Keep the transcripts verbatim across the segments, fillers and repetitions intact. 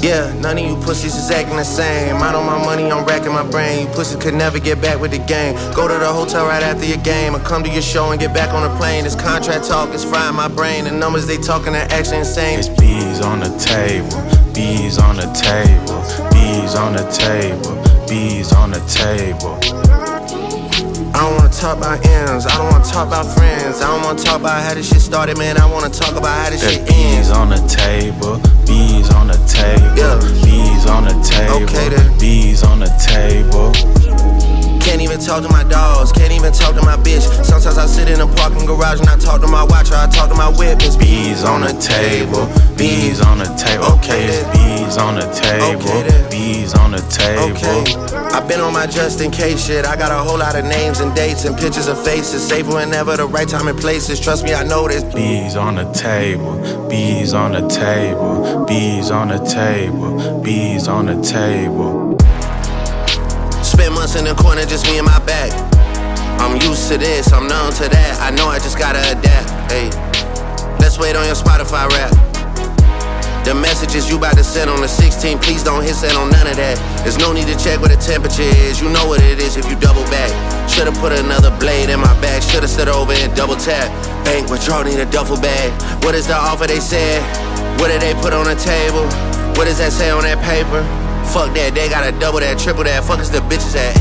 Yeah, none of you pussies is acting the same. Out on my money, I'm racking my brain. You pussies could never get back with the game. Go to the hotel right after your game, or come to your show and get back on the plane. This contract talk is frying my brain. The numbers they talking are actually insane. It's B's on the table, B's on the table, B's on the table, B's on the table. I don't wanna talk about M's, I don't wanna talk about friends. I don't wanna talk about how this shit started, man. I wanna talk about how this There's shit ends. B's on the table, B's on the table, Yeah. B's on the table, Okay, then. B's on the table. Can't even talk to my dogs, can't even talk to my bitch. Sometimes I sit in a parking garage and I talk to my watch, or I talk to my witness. B's on the table, B's on the table. Okay, it's B's on the table, Okay, B's on the table. Okay, I've been on my just in case shit. I got a whole lot of names and dates and pictures of faces. Save whenever the right time and places. Trust me, I know this. B's on the table, B's on the table, B's on the table, B's on the table. Spent months in the corner, just me and my back. I'm used to this, I'm numb to that. I know I just gotta adapt. Hey, let's wait on your Spotify rap. The messages you about to send on the sixteenth, please don't hit send on none of that. There's no need to check what the temperature is. You know what it is if you double back. Should've put another blade in my back. Should've stood over and double tap. Bank withdrawal, need a duffel bag. What is the offer they said? What did they put on the table? What does that say on that paper? Fuck that, they gotta double that, triple that. Fuck is the bitches at?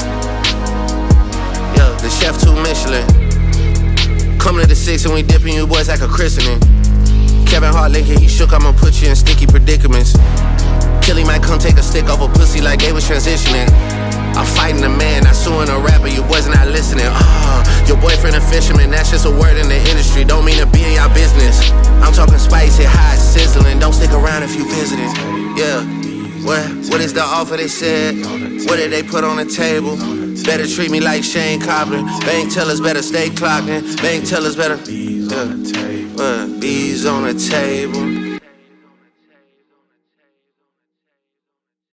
Yo, the chef two Michelin. Coming to the six and we dipping you boys like a christening. Kevin Hart linking, he shook, I'ma put you in sticky predicaments. Till he might come take a stick off a pussy like they was transitioning. I'm fighting a man, not suing a rapper, you boys not listening. Uh, your boyfriend a fisherman, that's just a word in the industry. Don't mean to be in y'all business. I'm talking spicy, hot, sizzling. Don't stick around if you visiting. Yeah. What, what is the offer they said? What did they put on the table? Better treat me like Shane Cobbler. Bank tellers better stay clocked in. Bank tellers better. Yeah. What? B's on the table.